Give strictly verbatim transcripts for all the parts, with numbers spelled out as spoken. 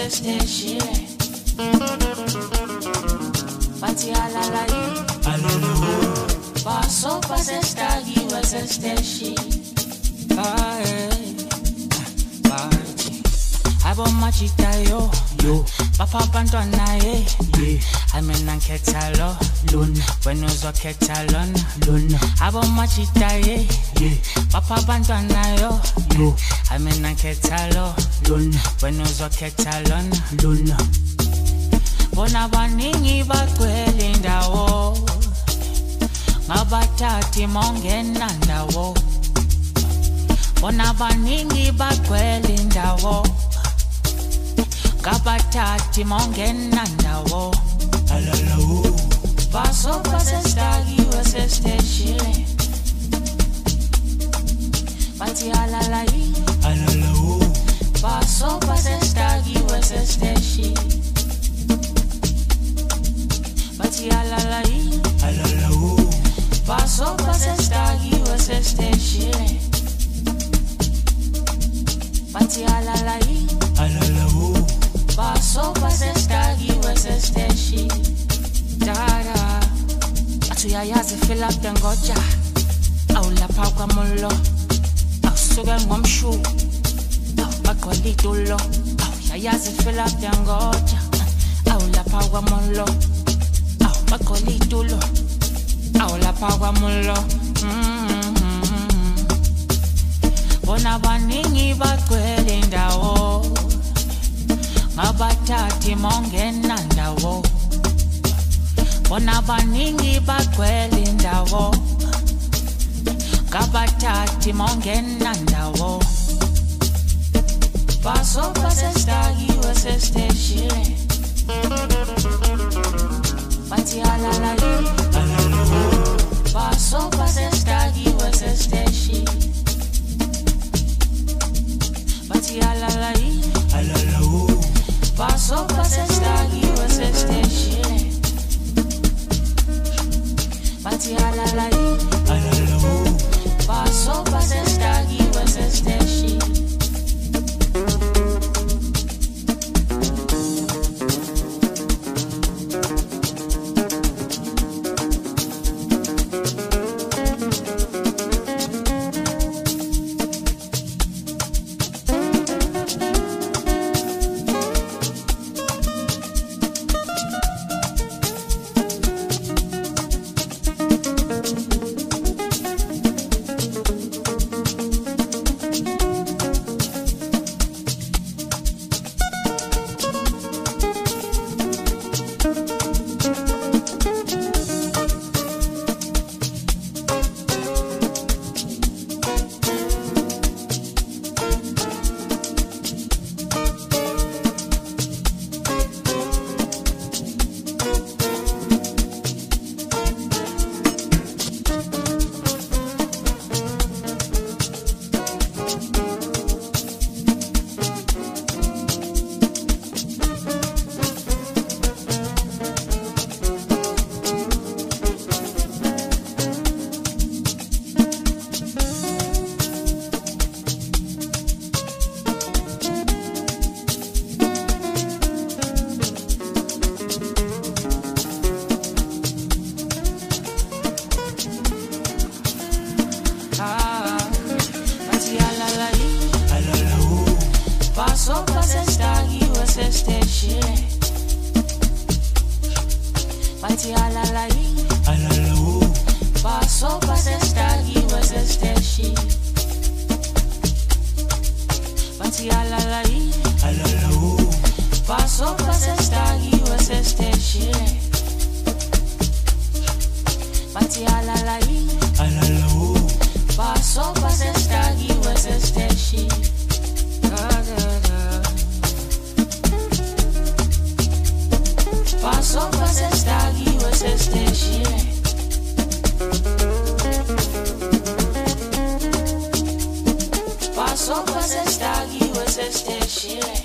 steshile. Bati alalai. Alala. Paso pase stagi wese steshi. Bye. Bye. Abo machita yo. Yo. Papa bantwana ye. Yeah. Amena nketalo. Luna. When uzo ketalona. Luna. Abo machita ye. Yeah. Papa bantwana yo. Yo. Amena nketalo. Luna. When uzo ketalona. Luna. Bona baningi bagcwele indawo. Ngabathathi mongena ndawo. Bona baningi bagcwele indawo. Ngabathathi mongena ndawo. Alala. Paso pase stagi wese steshile. Bati alalai. Alala. Paso pase stagi wese steshile. Bati alalai. Alala. Paso pase stagi wese steshile. Bati alalai. Alala. Paso pase stagi wese steshile. Dada Atu yayazi fill up the ngoja. Awulapha kwamulo. Awusuke ngomshu. Awubaqwala itulo. Awuyayazi fill up the ngoja. Awulapha kwamulo. Awubaqwala itulo. Awulapha kwamulo. Bona baningi bagcwele indawo. Ngabathathi mongena ndawo. Bona baningi bagcwele indawo. Ngabathathi mongena ndawo. Paso pase stagi wese steshile. Bati alalai. Alala. Paso pase stagi wese steshile. Bati alalai. Alala. Paso pase stagi wese steshile. Bati alalai. Alala. Paso pase stagi wese steshile. Paso pase stagi wese steshile. Bati alalai. Alala. Paso pase stagi wese steshile. Bati alalai. Alala. Paso pase stagi wese steshile. Bati alalai. Alala. Paso pase stagi wese steshile. Paso pase stagi wese steshile. Paso pase stagi wese steshile.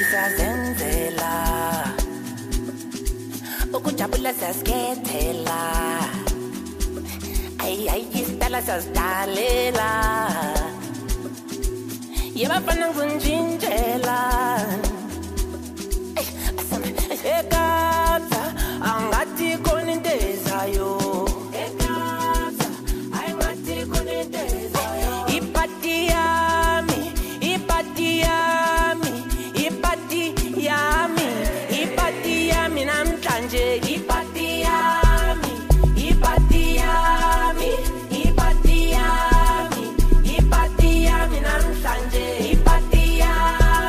sazenzela ukujabula saskethela ay ay istala sasdalela yebafana ngunjinjela ekapsa angathi khona into ezayo ekapsa ayingathi khona into ezayo ipati yami ipati yami ipati yami ipati yami namhlanje ipati yami ipati yami ipati yami ipati yami namhlanje ipati yami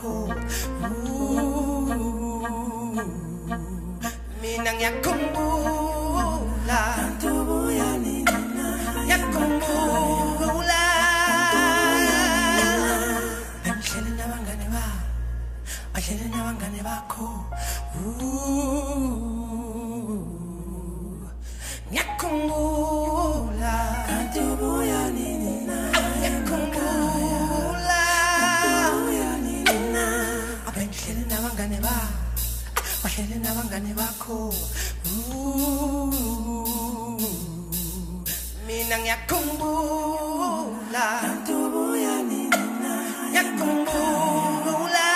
bakho. Mina ngiyakhumbula ntubuya nina ngiyakhumbula Bahlele nabangane ba Bahlele nabangane bakho ngiyakhumbula ntubuya nina ngiyakhumbula ntubuya nina Bahlele nabangane ba Bahlele nabangane bakho Mina ngiyakhumbula ntubuya nina ngiyakhumbula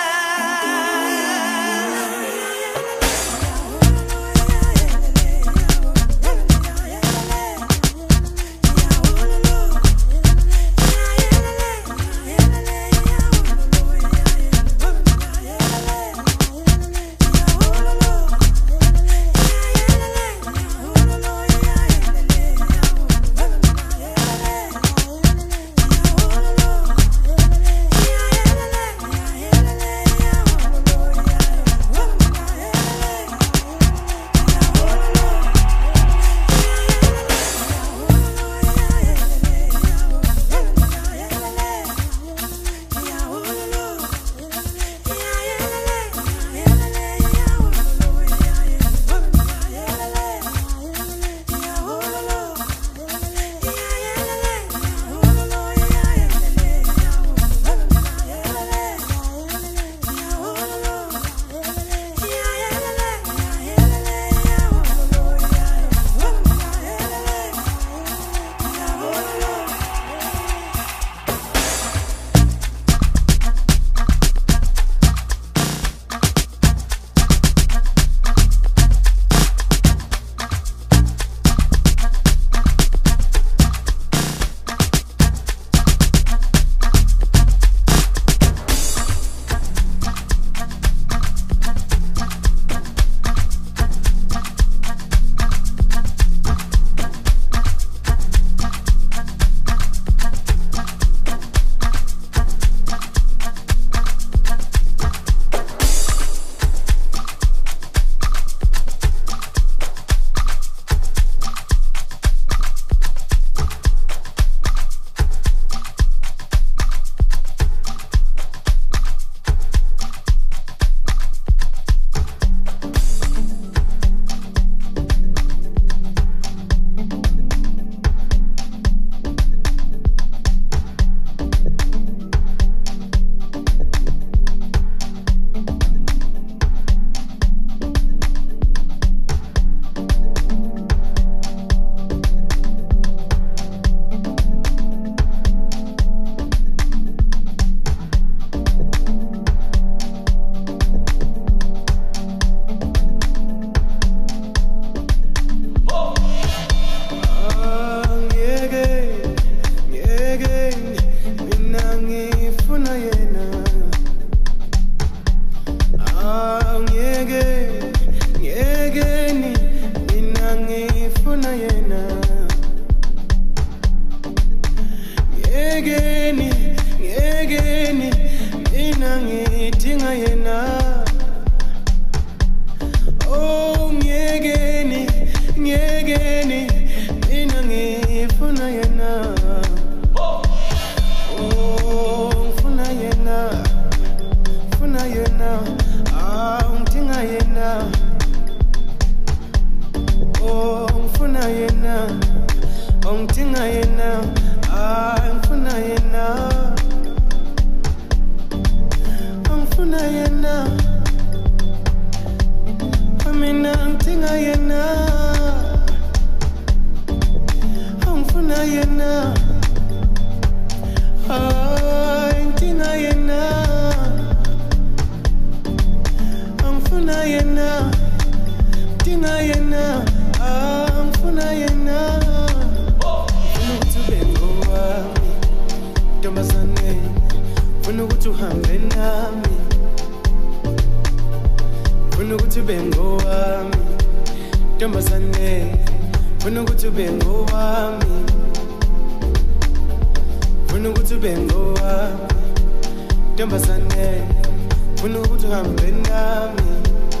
funa ukuthi uhambe nami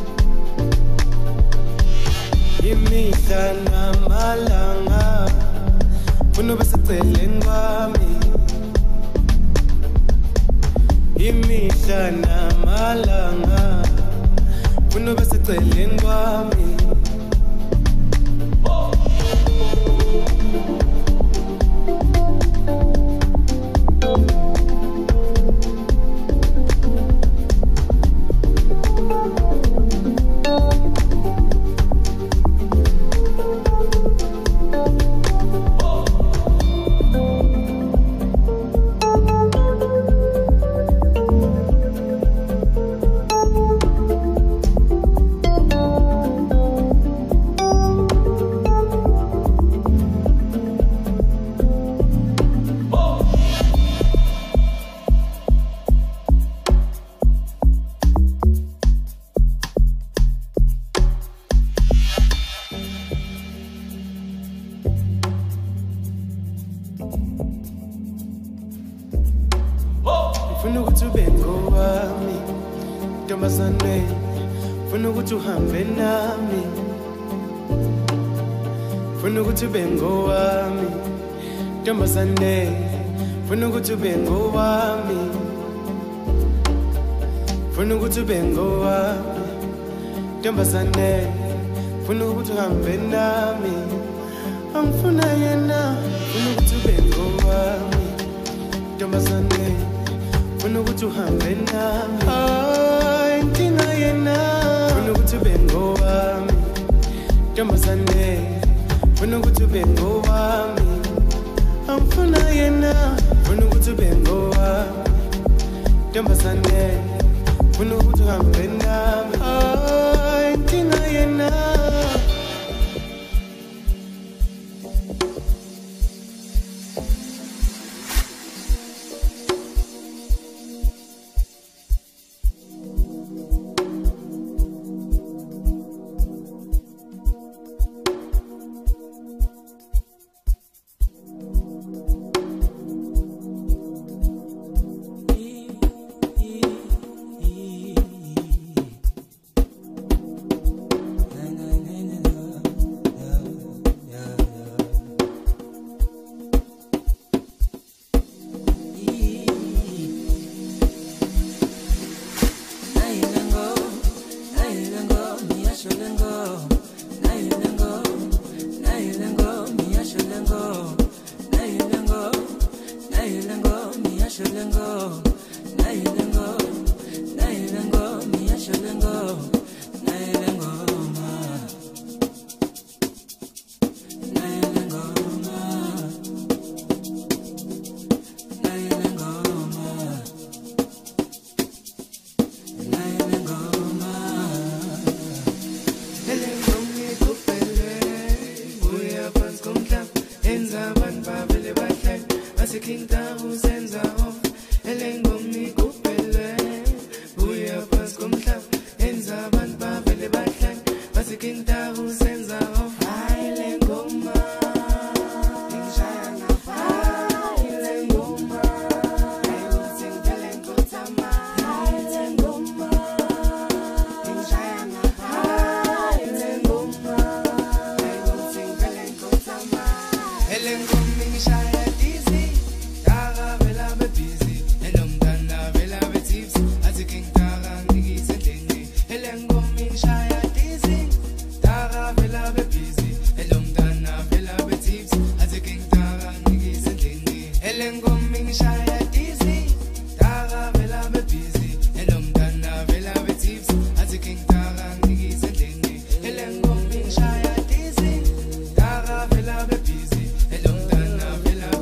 imihla namalanga funa ube seceleni kwami imihla namalanga funa ube seceleni kwami funa ukuthi ube ngowami ntombazane funa ukuthi uhambe nami funa ukuthi ube ngowami ntombazane funa ukuthi ube ngowami funa ukuthi ube ngowami ntombazane funa ukuthi uhambe nami angifuna yena funa ukuthi ube ngowami ntombazane funa ukuthi uhambe nami ay inkinga yena funa ukuthi ube ngowami ntombazane funa ukuthi ube ngowami angifuna yena funa ukuthi ube ngowami ntombazane funa ukuthi uhambe nami ay inkinga yena Vela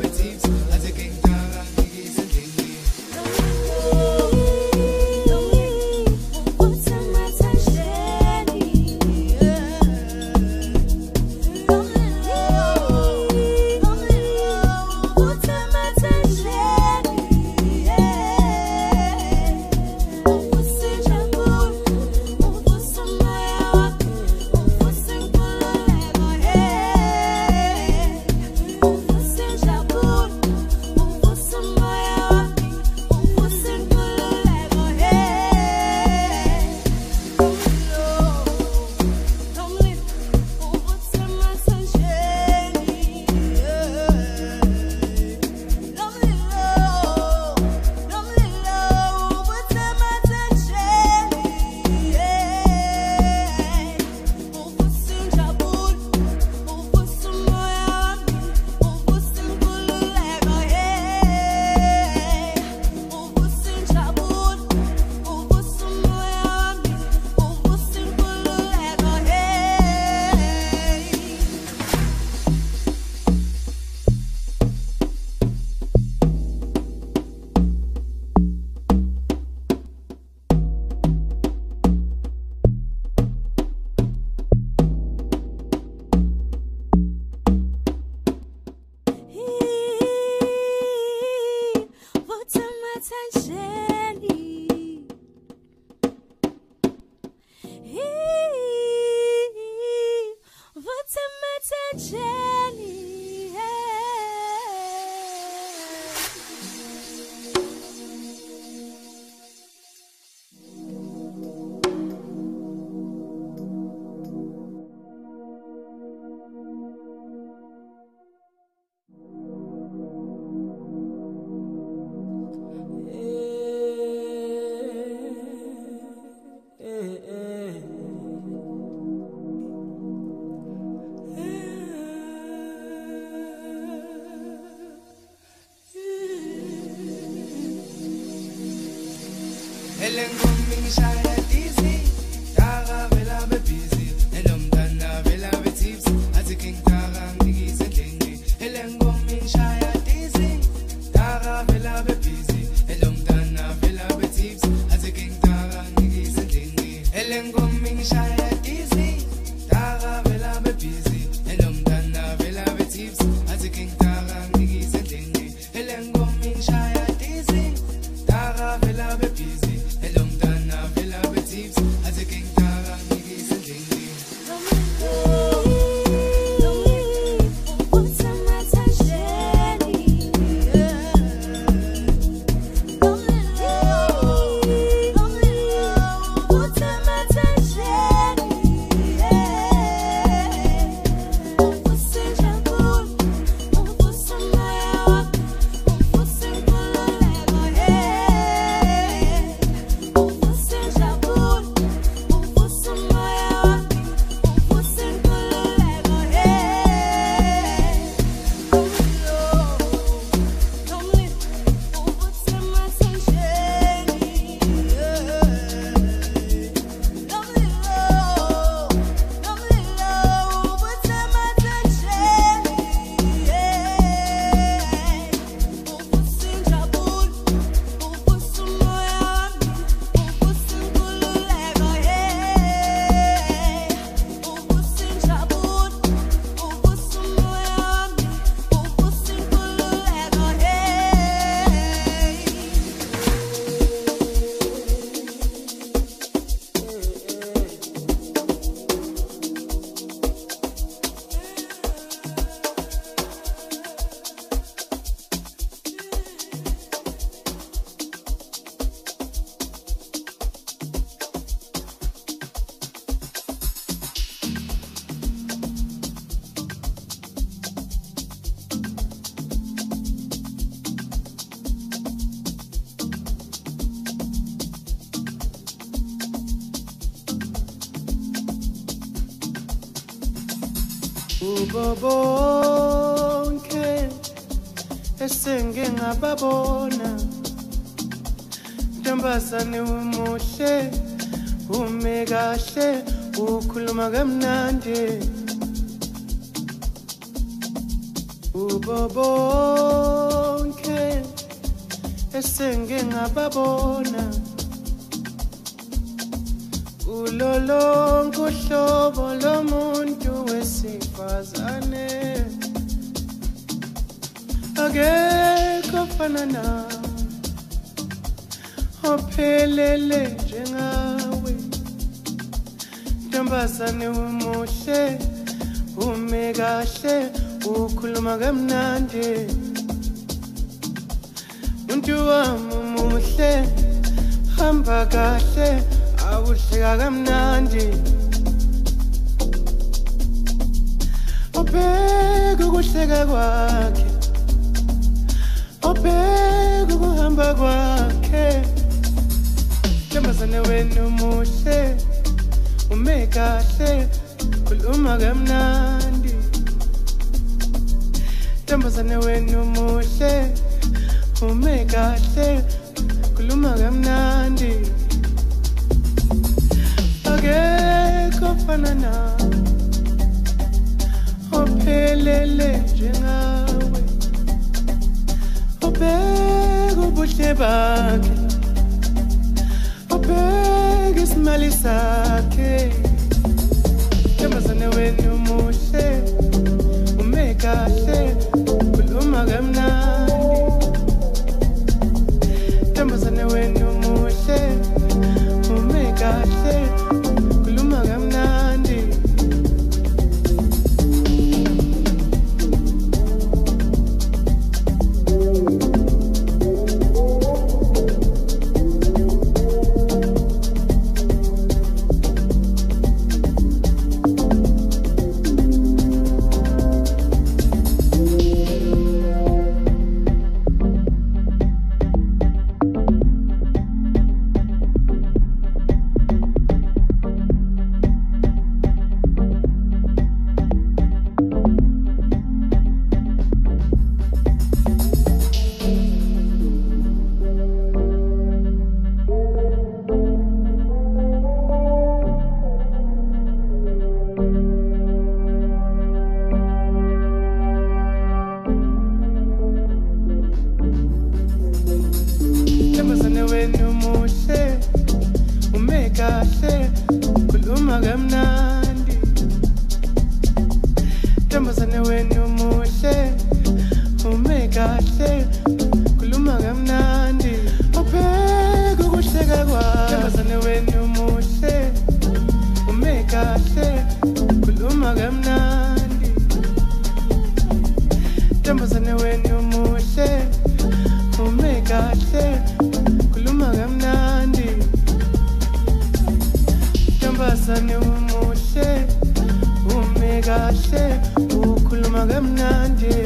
Bonke esenge ngababona ntombazane umuhle ume kahle ukhuluma kamnandi ubo bonke esenge ngababona ulolonke uhlobo lomuntu wesifazane akekho ofana nawe ophelele njengawe ntombazane umuhle ume kahle ukhuluma kamnandi umuntu wami umuhle hamba kahle awuhleka kamnandi obheka ukuhleka kwakhe obheka ukuhamba kwakhe ntombazane wena umuhle ume kahle khuluma kamnandi ntombazane wena umuhle ume kahle khuluma kamnandi akekho ofana nawe ophelele njengawe obheka ubuhle bakhe obheka isimali sakhe ntombazane wena umuhle ume kahle khuluma kamnandi ntombazane wena umuhle ume kahle khuluma kamnandi Ntombazane wenu muhle ume kahle khuluma kamnandi Ntombazane umuhle ume kahle ukhuluma kamnandi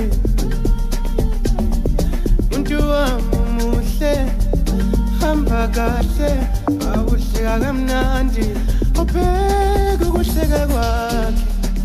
Umuntu wami umuhle hamba kahle awuhleka kamnandi ubheka ukuhleka kwakhe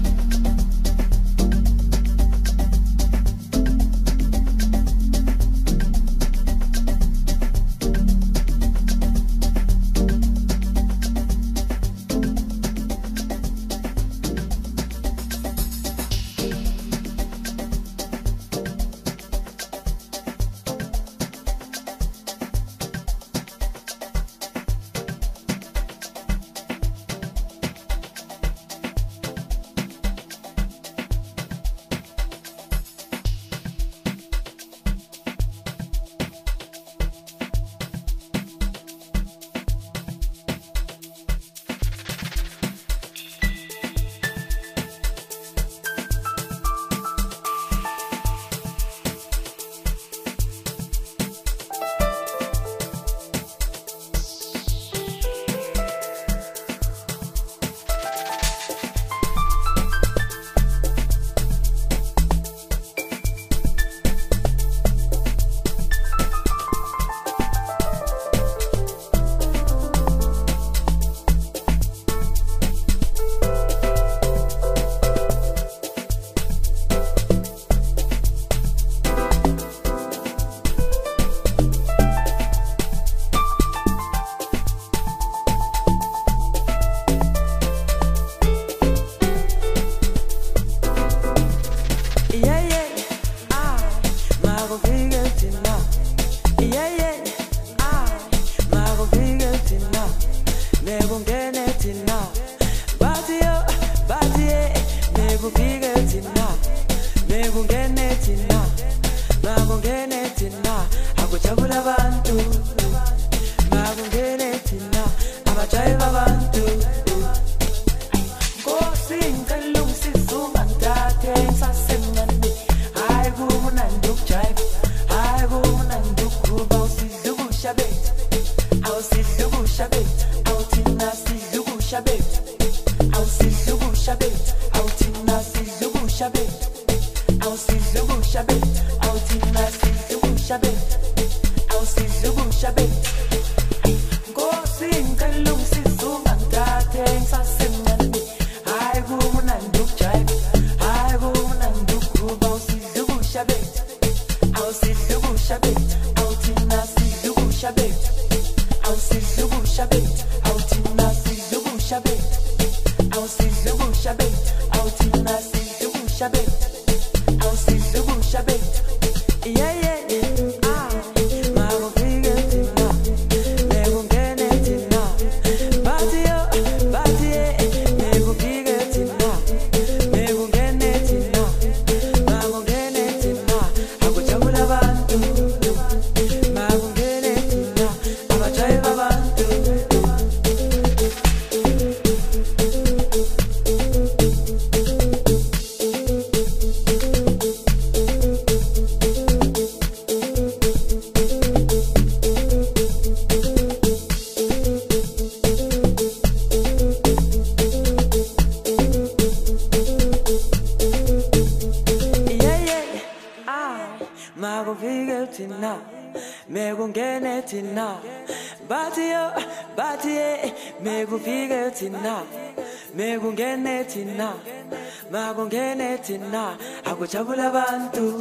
Tina, akuchabula bantu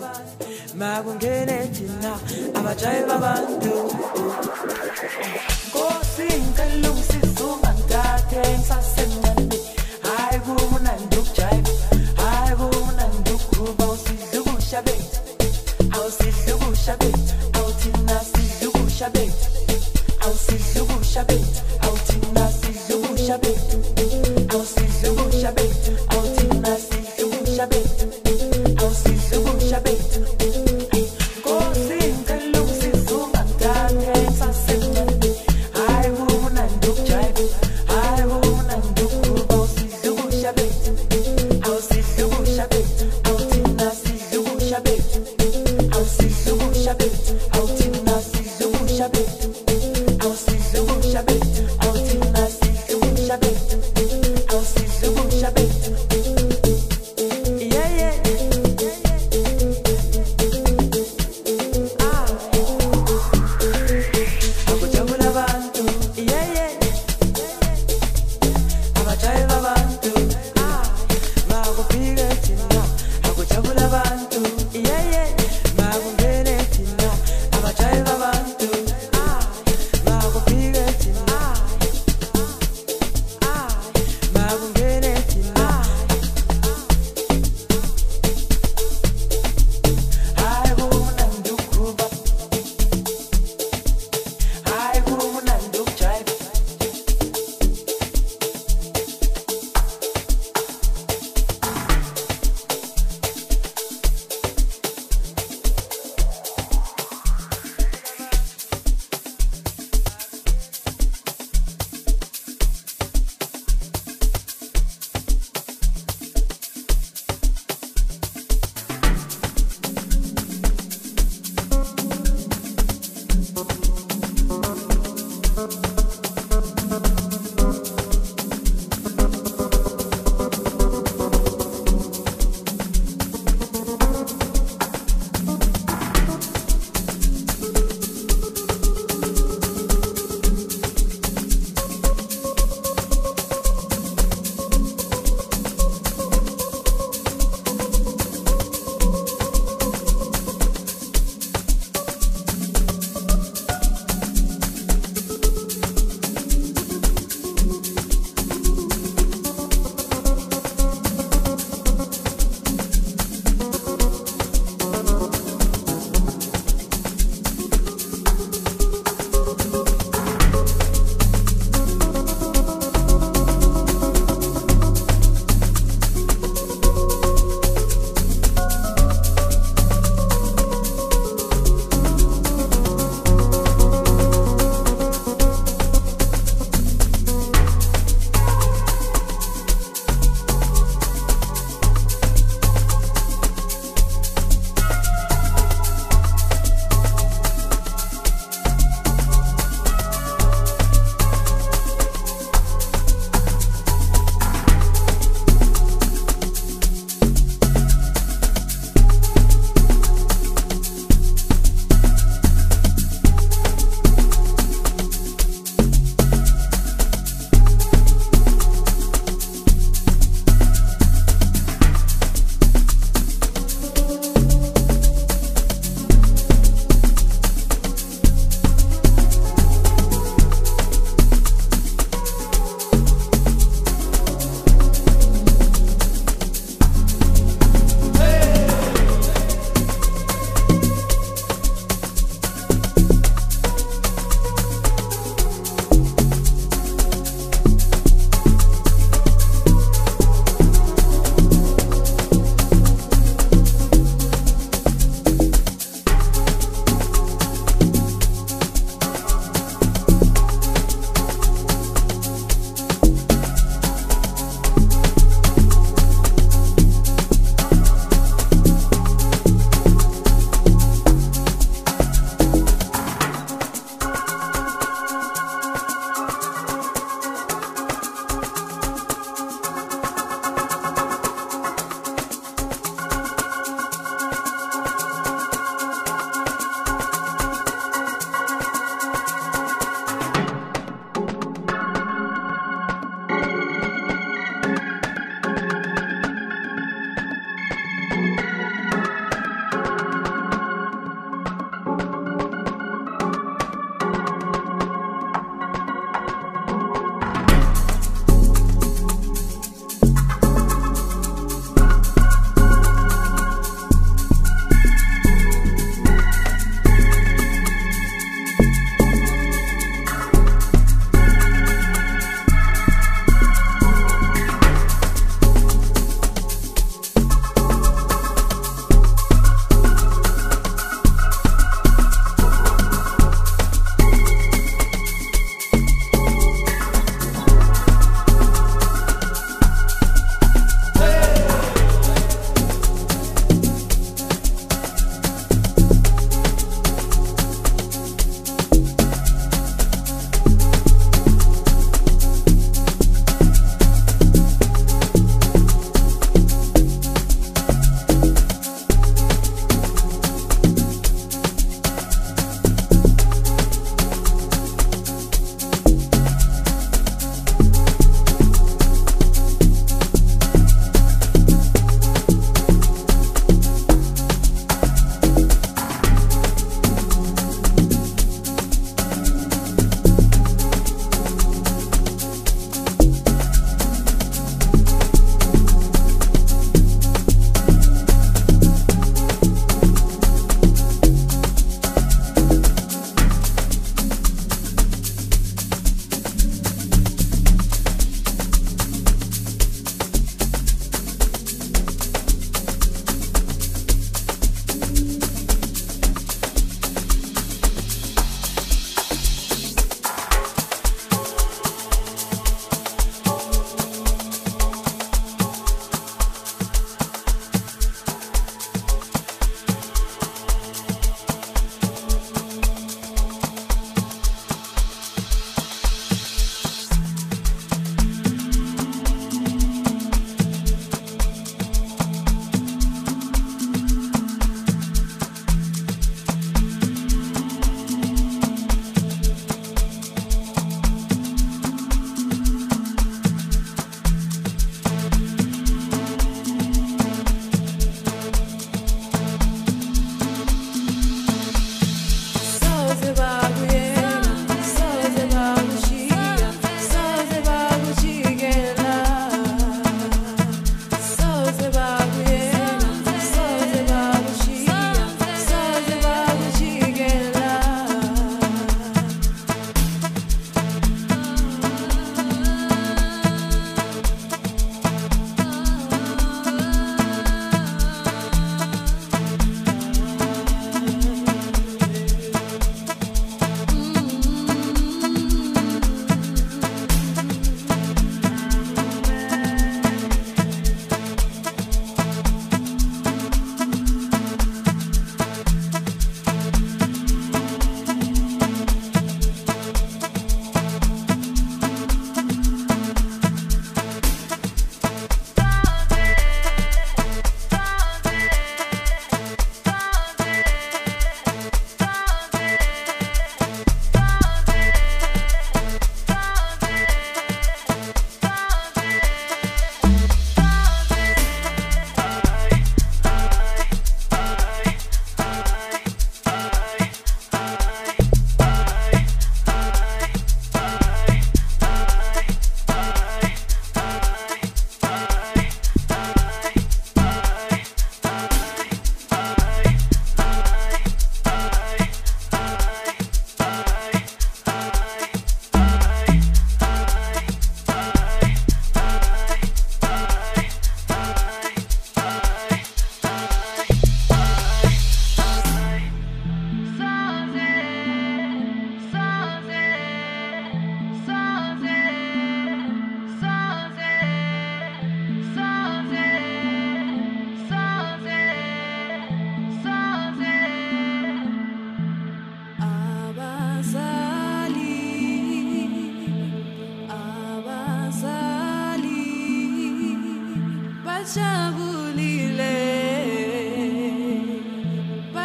makungene tina abajayiva bantu Nkosi nkalungisi zumandate ngisasemncane hayi kumnandi ukujayiva hayi kumnandi ukuba usidla ukusha bethu awusidla ukusha bethu awuthina sidla ukusha bethu awusidla ukusha bethu awuthina sidla ukusha bethu awusidla ukusha bethu awuthina sidla ukusha bethu awusidla ukusha bethu Nkosi nkalungisi zumandate ngisasemncane hayi kumnandi ukujayiva hayi kumnandi ukuba usidla ukusha bethu awusidla ukusha bethu awuthina sidla ukusha bethu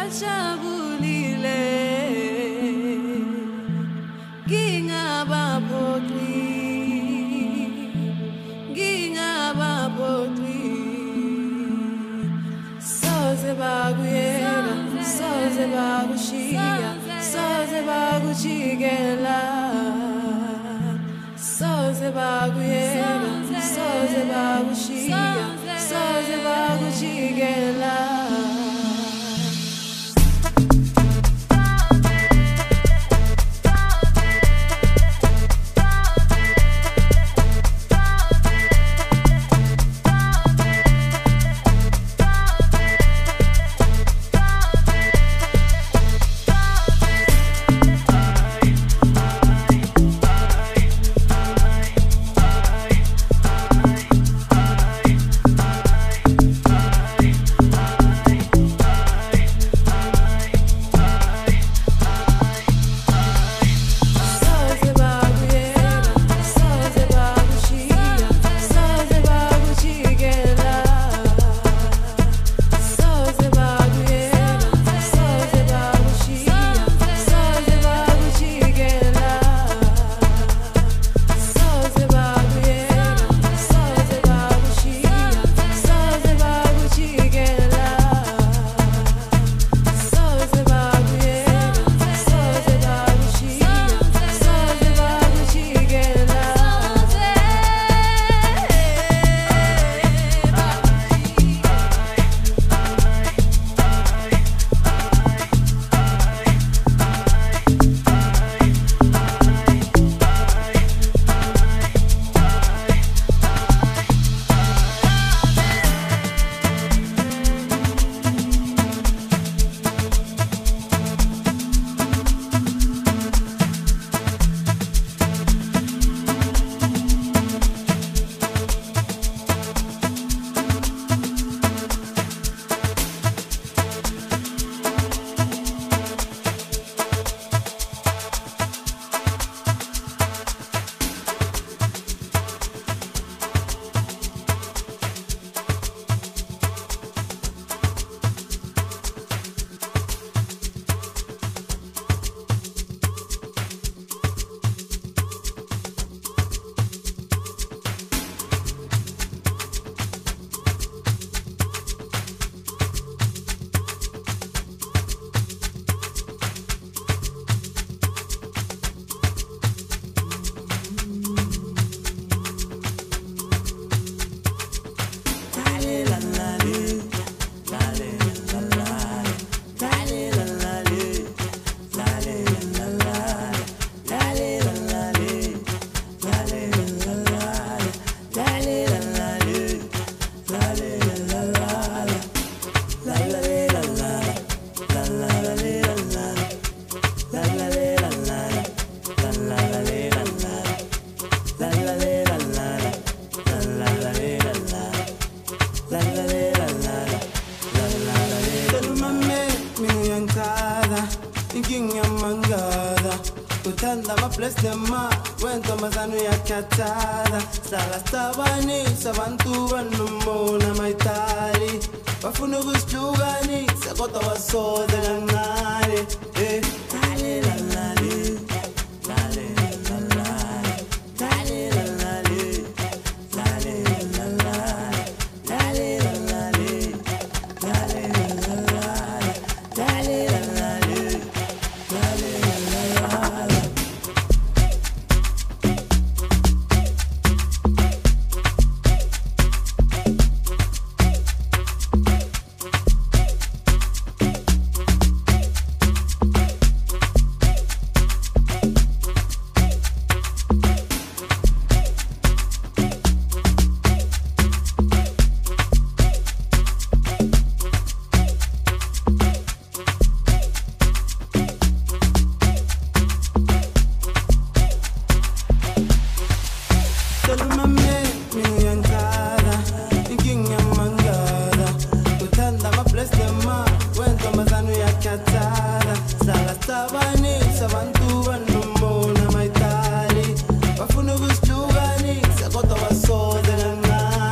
bajabulile ngingabaphoqi ngingabaphoqi soze bakuyela soze bakushiya soze bakujikela soze bakuyela soze bakushiya soze bakujikela.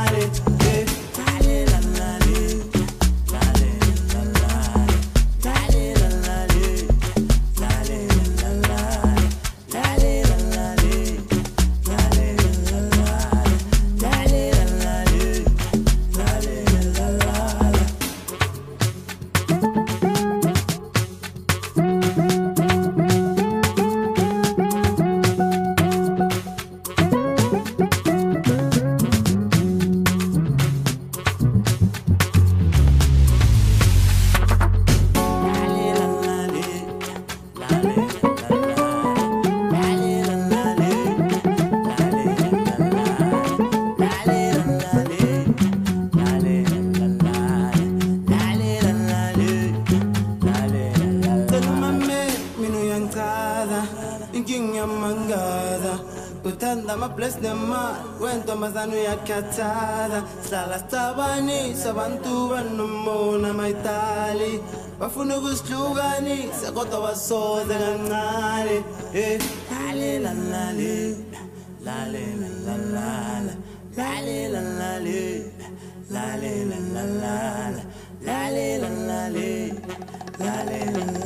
Dale Utanda ma bless them ma wento mazanu ya katada sala stabani sabantu banumona maitali bafuna ukuslugani sakota wasoze kancane eh lale la la le lale la la la lale la la le lale la la la lale la la le lale la